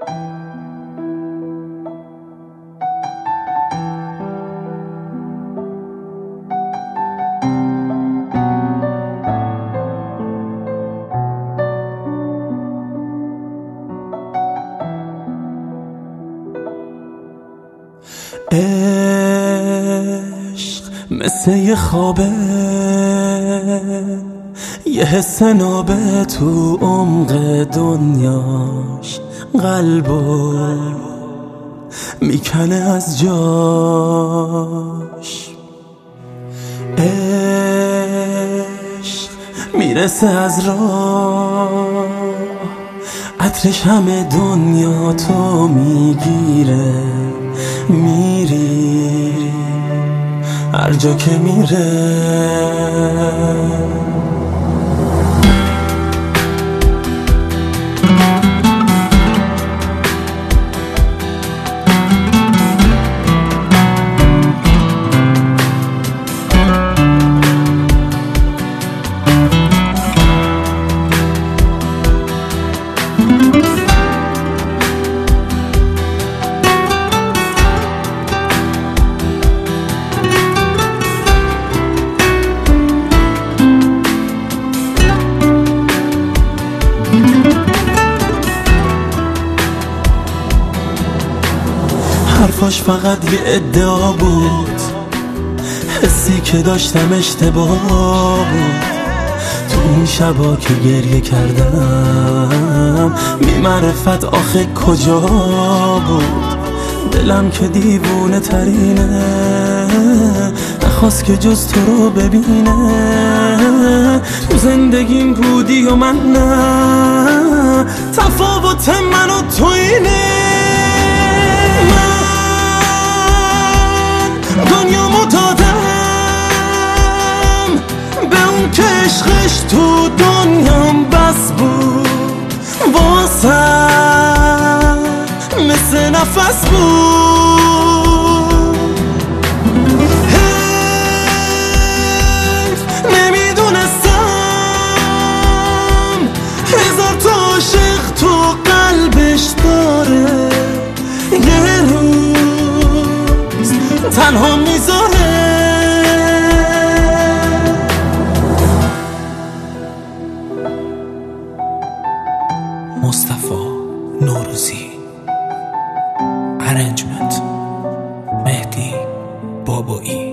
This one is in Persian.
عشق مثل یه خوابه، یه حس نابه تو عمق دنیاش قلبو میکنه از جاش. عشق میرسه از راه، عطرش همه دنیا تو میگیره، میری هر جا که میره. حرفاش فقط یه ادعا بود، حسی که داشتم اشتباه بود. تو اون شبا که گریه کردم بی معرفت آخه کجا بود. دلم که دیوونه ترینه، نخواست که جز تو رو ببینه. تو زندگیم بودی و من نه، تفاوت من و تو اینه. دنیامو دادم به اون که عشقش تو دنیام بس بود، واسم مثل نفس بود. حیف نمیدونستم هزار تا عاشق تو قلبش داره، یه روز تنها میذاره. مصطفی نوروزی. ارنجمنت مهدی بابایی.